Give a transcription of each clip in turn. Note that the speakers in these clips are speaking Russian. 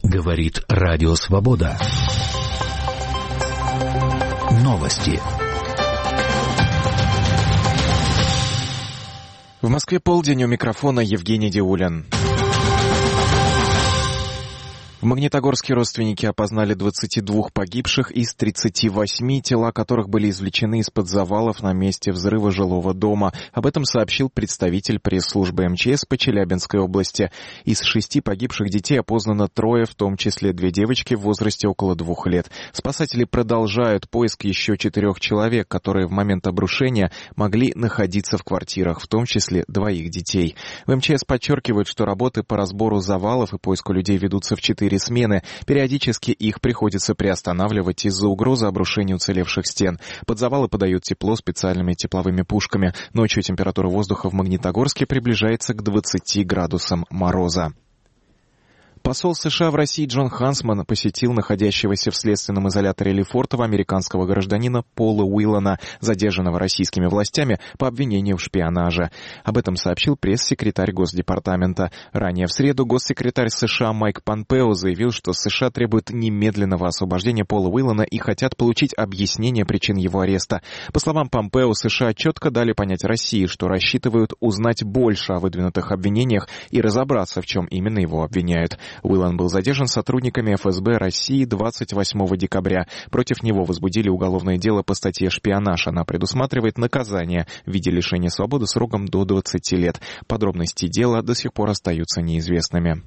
Говорит Радио Свобода. Новости. В Москве полдень, у микрофона Евгений Диулин. В Магнитогорске родственники опознали 22 погибших из 38, тела которых были извлечены из-под завалов на месте взрыва жилого дома. Об этом сообщил представитель пресс-службы МЧС по Челябинской области. Из 6 погибших детей опознано 3, в том числе 2 девочки в возрасте около 2 лет. Спасатели продолжают поиск еще 4 человек, которые в момент обрушения могли находиться в квартирах, в том числе 2 детей. В МЧС подчеркивают, что работы по разбору завалов и поиску людей ведутся в 4 смены. Периодически их приходится приостанавливать из-за угрозы обрушения уцелевших стен. Под завалы подают тепло специальными тепловыми пушками. Ночью температура воздуха в Магнитогорске приближается к 20 градусам мороза. Посол США в России Джон Хансман посетил находящегося в следственном изоляторе Лефортово американского гражданина Пола Уиллана, задержанного российскими властями по обвинению в шпионаже. Об этом сообщил пресс-секретарь Госдепартамента. Ранее в среду госсекретарь США Майк Помпео заявил, что США требуют немедленного освобождения Пола Уиллана и хотят получить объяснение причин его ареста. По словам Помпео, США четко дали понять России, что рассчитывают узнать больше о выдвинутых обвинениях и разобраться, в чем именно его обвиняют. Уиллан был задержан сотрудниками ФСБ России 28 декабря. Против него возбудили уголовное дело по статье «Шпионаж». Она предусматривает наказание в виде лишения свободы сроком до 20 лет. Подробности дела до сих пор остаются неизвестными.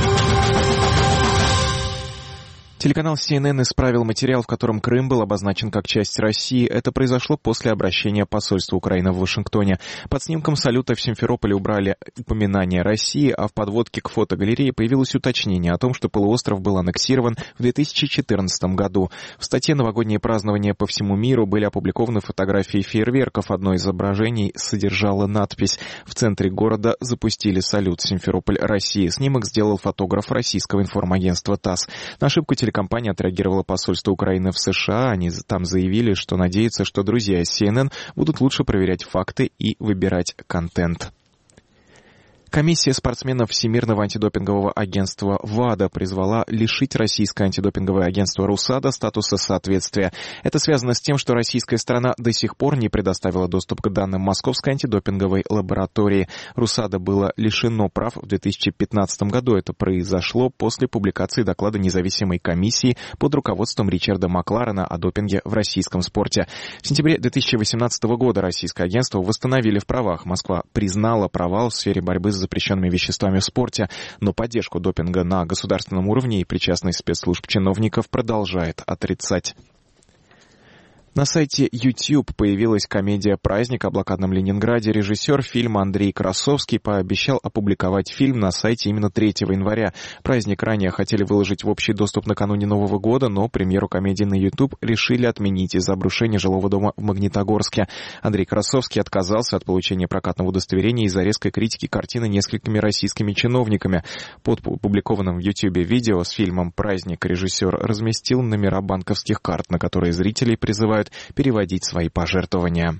Телеканал CNN исправил материал, в котором Крым был обозначен как часть России. Это произошло после обращения посольства Украины в Вашингтоне. Под снимком салюта в Симферополе убрали упоминание России, а в подводке к фотогалерее появилось уточнение о том, что полуостров был аннексирован в 2014 году. В статье «Новогодние празднования по всему миру» были опубликованы фотографии фейерверков. Одно из изображений содержало надпись: «В центре города запустили салют. Симферополь, Россия». Снимок сделал фотограф российского информагентства ТАСС. На ошибку телекомпания отреагировала посольство Украины в США. Они там заявили, что надеются, что друзья из CNN будут лучше проверять факты и выбирать контент. Комиссия спортсменов Всемирного антидопингового агентства ВАДА призвала лишить российское антидопинговое агентство РУСАДА статуса соответствия. Это связано с тем, что российская сторона до сих пор не предоставила доступ к данным Московской антидопинговой лаборатории. РУСАДА было лишено прав в 2015 году. Это произошло после публикации доклада независимой комиссии под руководством Ричарда Макларена о допинге в российском спорте. В сентябре 2018 года российское агентство восстановили в правах. Москва признала провал в сфере борьбы с запрещенными веществами в спорте, но поддержку допинга на государственном уровне и причастность спецслужб чиновников продолжает отрицать. На сайте YouTube появилась комедия «Праздник» о блокадном Ленинграде. Режиссер фильма Андрей Красовский пообещал опубликовать фильм на сайте именно 3 января. «Праздник» ранее хотели выложить в общий доступ накануне Нового года, но премьеру комедии на YouTube решили отменить из-за обрушения жилого дома в Магнитогорске. Андрей Красовский отказался от получения прокатного удостоверения из-за резкой критики картины несколькими российскими чиновниками. Под опубликованным в YouTube видео с фильмом «Праздник» режиссер разместил номера банковских карт, на которые зрителей призывают переводить свои пожертвования.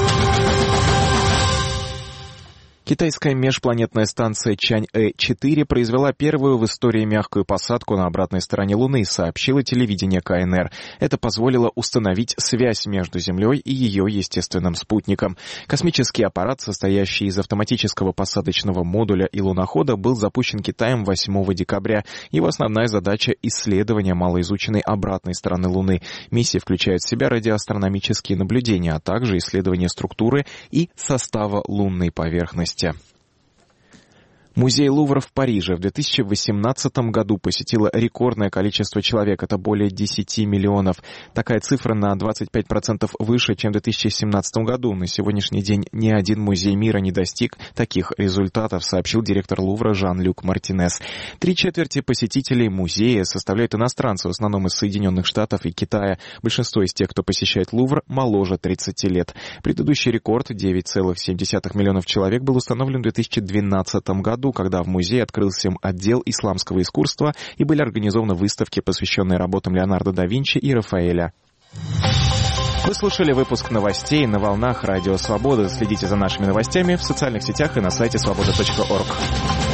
Китайская межпланетная станция Чань-Э-4 произвела первую в истории мягкую посадку на обратной стороне Луны, сообщило телевидение КНР. Это позволило установить связь между Землей и ее естественным спутником. Космический аппарат, состоящий из автоматического посадочного модуля и лунохода, был запущен Китаем 8 декабря. Его основная задача — исследование малоизученной обратной стороны Луны. Миссия включает в себя радиоастрономические наблюдения, а также исследование структуры и состава лунной поверхности. Музей Лувра в Париже в 2018 году посетило рекордное количество человек, это более 10 миллионов. Такая цифра на 25% выше, чем в 2017 году. На сегодняшний день ни один музей мира не достиг таких результатов, сообщил директор Лувра Жан-Люк Мартинес. 3/4 посетителей музея составляют иностранцы, в основном из Соединенных Штатов и Китая. Большинство из тех, кто посещает Лувр, моложе 30 лет. Предыдущий рекорд, 9,7 миллионов человек, был установлен в 2012 году, когда в музее открылся отдел исламского искусства и были организованы выставки, посвященные работам Леонардо да Винчи и Рафаэля. Вы слушали выпуск новостей на волнах Радио Свобода. Следите за нашими новостями в социальных сетях и на сайте svoboda.org.